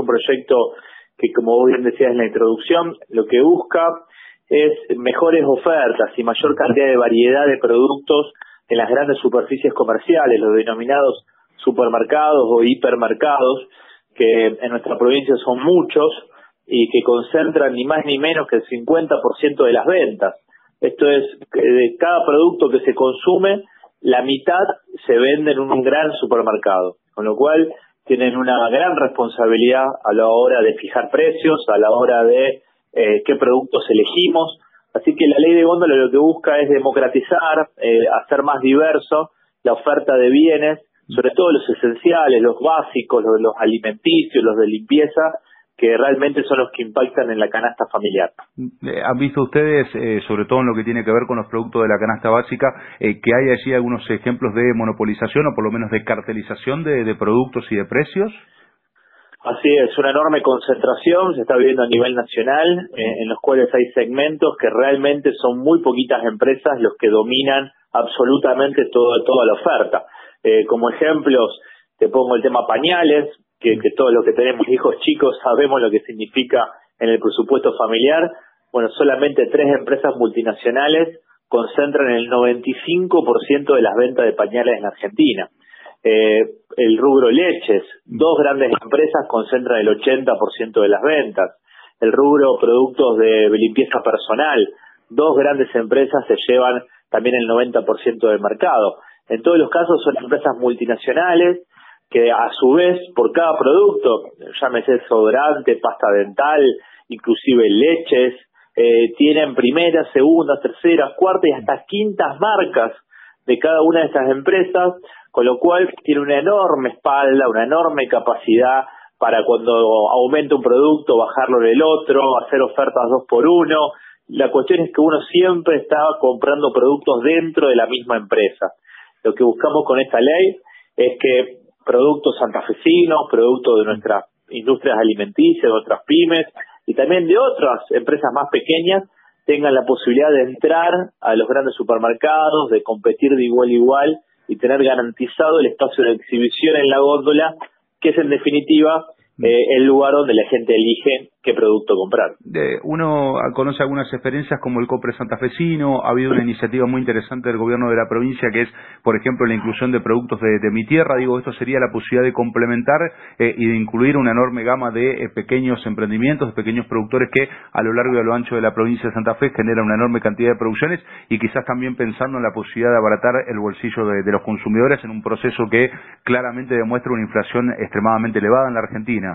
un proyecto que, como vos bien decías en la introducción, lo que busca es mejores ofertas y mayor cantidad de variedad de productos en las grandes superficies comerciales, los denominados supermercados o hipermercados, que en nuestra provincia son muchos y que concentran ni más ni menos que el 50% de las ventas. Esto es, de cada producto que se consume, la mitad se vende en un gran supermercado, con lo cual tienen una gran responsabilidad a la hora de fijar precios, a la hora de qué productos elegimos. Así que la ley de góndola lo que busca es democratizar, hacer más diverso la oferta de bienes, sobre todo los esenciales, los básicos, los alimenticios, los de limpieza, que realmente son los que impactan en la canasta familiar. ¿Han visto ustedes, sobre todo en lo que tiene que ver con los productos de la canasta básica, que hay allí algunos ejemplos de monopolización o por lo menos de cartelización de productos y de precios? Así es, una enorme concentración se está viviendo a nivel nacional, en los cuales hay segmentos que realmente son muy poquitas empresas los que dominan absolutamente toda la oferta. Como ejemplos, te pongo el tema pañales, que todos los que tenemos hijos chicos sabemos lo que significa en el presupuesto familiar. Bueno, solamente 3 empresas multinacionales concentran el 95% de las ventas de pañales en Argentina. El rubro leches, 2 grandes empresas concentran el 80% de las ventas. El rubro productos de limpieza personal, 2 grandes empresas se llevan también el 90% del mercado. En todos los casos son empresas multinacionales que a su vez por cada producto, llámese desodorante, pasta dental, inclusive leches, tienen primeras, segundas, terceras, cuartas y hasta quintas marcas de cada una de estas empresas, con lo cual tiene una enorme espalda, una enorme capacidad para cuando aumenta un producto, bajarlo del otro, hacer ofertas 2x1. La cuestión es que uno siempre está comprando productos dentro de la misma empresa. Lo que buscamos con esta ley es que productos santafesinos, productos de nuestras industrias alimenticias, de otras pymes y también de otras empresas más pequeñas tengan la posibilidad de entrar a los grandes supermercados, de competir de igual a igual y tener garantizado el espacio de exhibición en la góndola, que es en definitiva el lugar donde la gente elige qué producto comprar. Uno conoce algunas experiencias como el Copre Santafesino. Ha habido una iniciativa muy interesante del gobierno de la provincia que es, por ejemplo, la inclusión de productos de mi tierra. Digo, esto sería la posibilidad de complementar y de incluir una enorme gama de pequeños emprendimientos, de pequeños productores que a lo largo y a lo ancho de la provincia de Santa Fe generan una enorme cantidad de producciones y quizás también pensando en la posibilidad de abaratar el bolsillo de los consumidores en un proceso que claramente demuestra una inflación extremadamente elevada en la Argentina.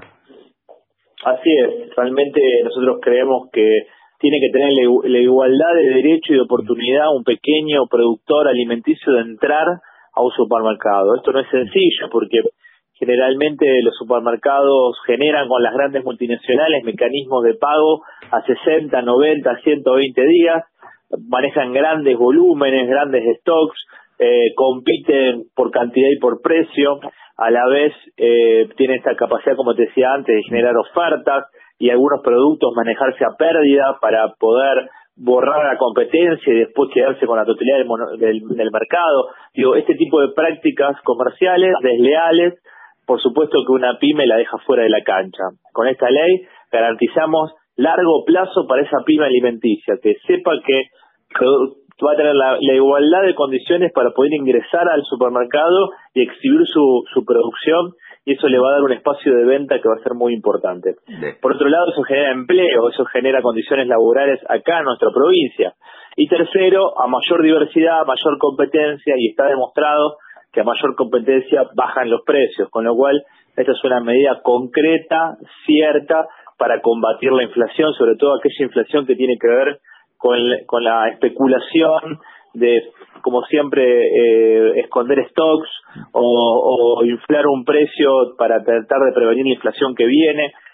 Así es, realmente nosotros creemos que tiene que tener la igualdad de derecho y de oportunidad un pequeño productor alimenticio de entrar a un supermercado. Esto no es sencillo porque generalmente los supermercados generan con las grandes multinacionales mecanismos de pago a 60, 90, 120 días, manejan grandes volúmenes, grandes stocks, compiten por cantidad y por precio. A la vez tiene esta capacidad, como te decía antes, de generar ofertas y algunos productos manejarse a pérdida para poder borrar la competencia y después quedarse con la totalidad del mercado. Digo, este tipo de prácticas comerciales desleales, por supuesto que una pyme la deja fuera de la cancha. Con esta ley garantizamos largo plazo para esa pyme alimenticia, que sepa que va a tener la igualdad de condiciones para poder ingresar al supermercado y exhibir su producción, y eso le va a dar un espacio de venta que va a ser muy importante. Por otro lado, eso genera empleo, eso genera condiciones laborales acá en nuestra provincia. Y tercero, a mayor diversidad, mayor competencia, y está demostrado que a mayor competencia bajan los precios, con lo cual esta es una medida concreta, cierta, para combatir la inflación, sobre todo aquella inflación que tiene que ver con la especulación de, como siempre, esconder stocks o inflar un precio para tratar de prevenir la inflación que viene.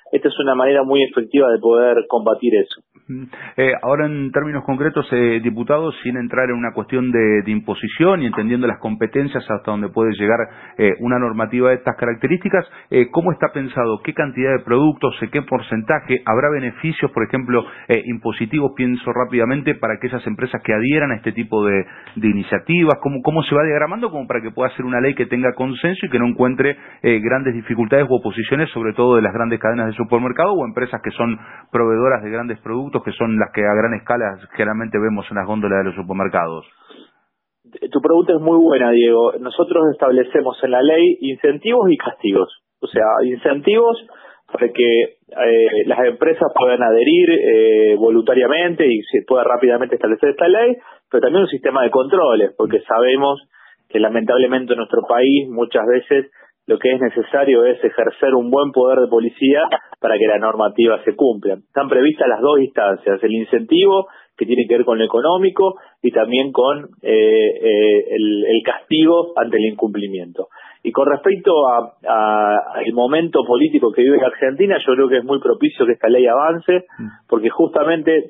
esta es una manera muy efectiva de poder combatir eso. Ahora, en términos concretos, diputado, sin entrar en una cuestión de imposición y entendiendo las competencias hasta donde puede llegar una normativa de estas características, ¿cómo está pensado? ¿Qué cantidad de productos? ¿Qué porcentaje? ¿Habrá beneficios, por ejemplo, impositivos, pienso rápidamente, para aquellas empresas que adhieran a este tipo de iniciativas? ¿Cómo se va diagramando como para que pueda ser una ley que tenga consenso y que no encuentre grandes dificultades u oposiciones, sobre todo de las grandes cadenas de supermercado o empresas que son proveedoras de grandes productos, que son las que a gran escala generalmente vemos en las góndolas de los supermercados? Tu pregunta es muy buena, Diego. Nosotros establecemos en la ley incentivos y castigos. O sea, incentivos para que las empresas puedan adherir voluntariamente y se pueda rápidamente establecer esta ley, pero también un sistema de controles, porque sabemos que lamentablemente en nuestro país muchas veces lo que es necesario es ejercer un buen poder de policía para que la normativa se cumpla. Están previstas las dos instancias, el incentivo, que tiene que ver con lo económico, y también con el castigo ante el incumplimiento. Y con respecto al momento político que vive la Argentina, yo creo que es muy propicio que esta ley avance, porque justamente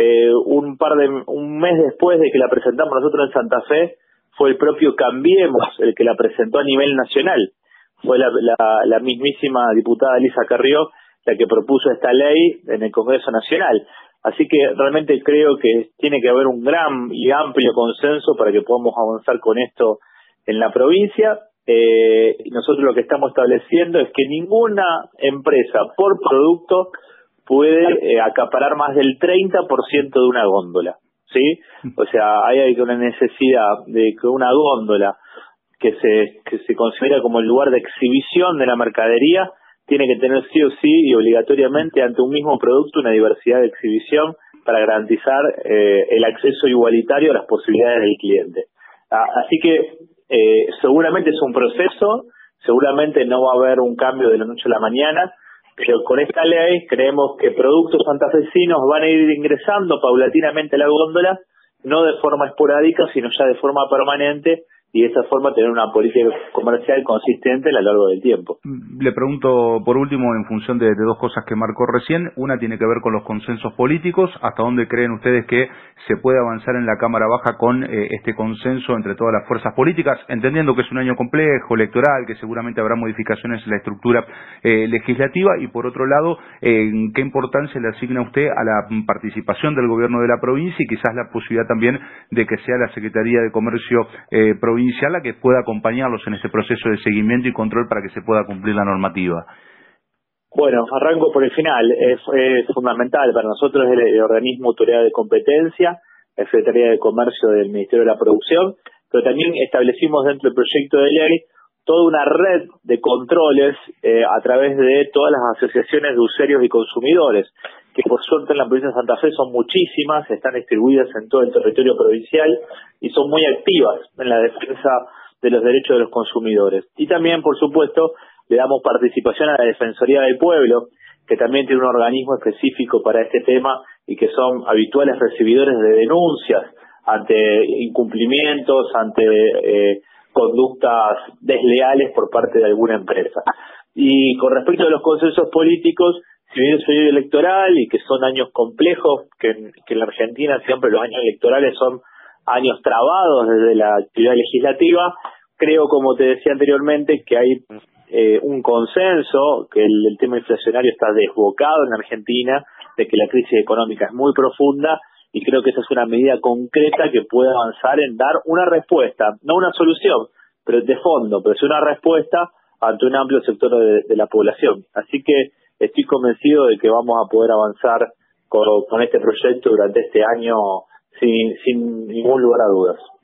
un mes después de que la presentamos nosotros en Santa Fe, fue el propio Cambiemos el que la presentó a nivel nacional. Fue la mismísima diputada Elisa Carrió la que propuso esta ley en el Congreso Nacional. Así que realmente creo que tiene que haber un gran y amplio consenso para que podamos avanzar con esto en la provincia. Nosotros lo que estamos estableciendo es que ninguna empresa por producto puede acaparar más del 30% de una góndola, ¿sí? O sea, hay una necesidad de que una góndola que se considera como el lugar de exhibición de la mercadería tiene que tener sí o sí y obligatoriamente ante un mismo producto una diversidad de exhibición para garantizar el acceso igualitario a las posibilidades del cliente. Así que seguramente es un proceso, seguramente no va a haber un cambio de la noche a la mañana, pero con esta ley creemos que productos santafesinos van a ir ingresando paulatinamente a la góndola, no de forma esporádica, sino ya de forma permanente, y de esta forma tener una política comercial consistente a lo largo del tiempo. Le pregunto, por último, en función de dos cosas que marcó recién. Una tiene que ver con los consensos políticos. ¿Hasta dónde creen ustedes que se puede avanzar en la Cámara Baja con este consenso entre todas las fuerzas políticas? Entendiendo que es un año complejo, electoral, que seguramente habrá modificaciones en la estructura legislativa. Y por otro lado, ¿qué importancia le asigna usted a la participación del gobierno de la provincia y quizás la posibilidad también de que sea la Secretaría de Comercio provincial la que pueda acompañarlos en ese proceso de seguimiento y control para que se pueda cumplir la normativa? Bueno, arranco por el final. Es fundamental para nosotros el organismo autoridad de competencia, la Secretaría de Comercio del Ministerio de la Producción, pero también establecimos dentro del proyecto de ley toda una red de controles a través de todas las asociaciones de usuarios y consumidores, que por suerte en la provincia de Santa Fe son muchísimas, están distribuidas en todo el territorio provincial y son muy activas en la defensa de los derechos de los consumidores. Y también, por supuesto, le damos participación a la Defensoría del Pueblo, que también tiene un organismo específico para este tema y que son habituales recibidores de denuncias ante incumplimientos, ante conductas desleales por parte de alguna empresa. Y con respecto a los consensos políticos, si bien es un año electoral y que son años complejos, que en la Argentina siempre los años electorales son años trabados desde la actividad legislativa, creo, como te decía anteriormente, que hay un consenso, que el tema inflacionario está desbocado en Argentina, de que la crisis económica es muy profunda, y creo que esa es una medida concreta que puede avanzar en dar una respuesta, no una solución, pero de fondo, pero es una respuesta ante un amplio sector de la población. Así que estoy convencido de que vamos a poder avanzar con este proyecto durante este año sin ningún lugar a dudas.